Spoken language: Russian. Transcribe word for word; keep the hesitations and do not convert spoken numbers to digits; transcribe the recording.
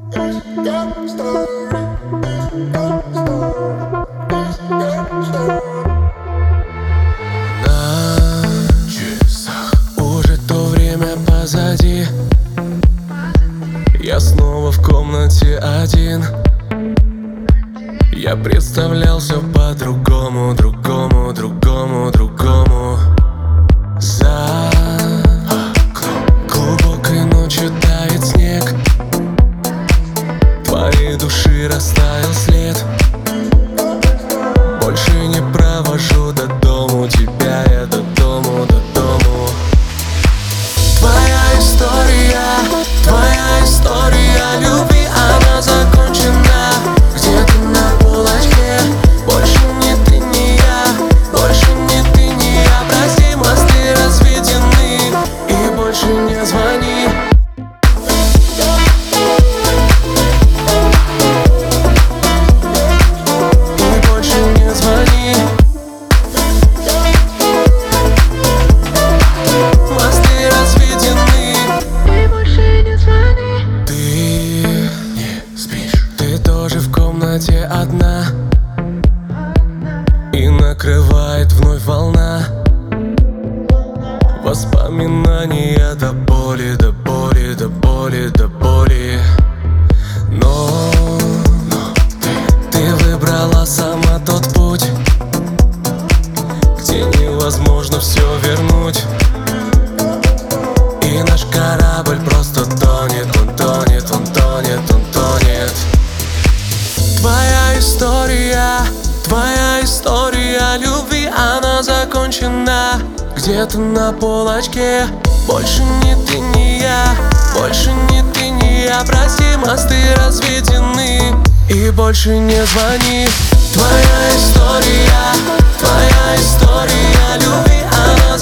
Уже то время позади. Я снова в комнате один. Я представлял все по-другому, другому, другому, другому. За глубокой ночью тает снег. Твоей души растаял след. Больше не провожу до дому тебя, я до дому, до дому. Твоя история, твоя история любви, она закончена где-то на полочке. Больше не ты, не я, больше не ты, не я. Прости, мосты разведены, и больше не звони. И больше не звони. Мосты разведены, и больше не звони. Ты не спишь, ты тоже в комнате одна. И накрывает вновь волна. Воспоминания до боли, до боли, до боли, до боли. Но, но ты, ты выбрала сама тот путь, где невозможно все вернуть. И наш корабль просто тонет, он тонет, он тонет, он тонет. Твоя история, твоя история любви, она закончена где-то на полочке. Больше не ты, не я, больше не ты, не я. Прости, мосты разведены, и больше не звони. Твоя история, твоя история любви, она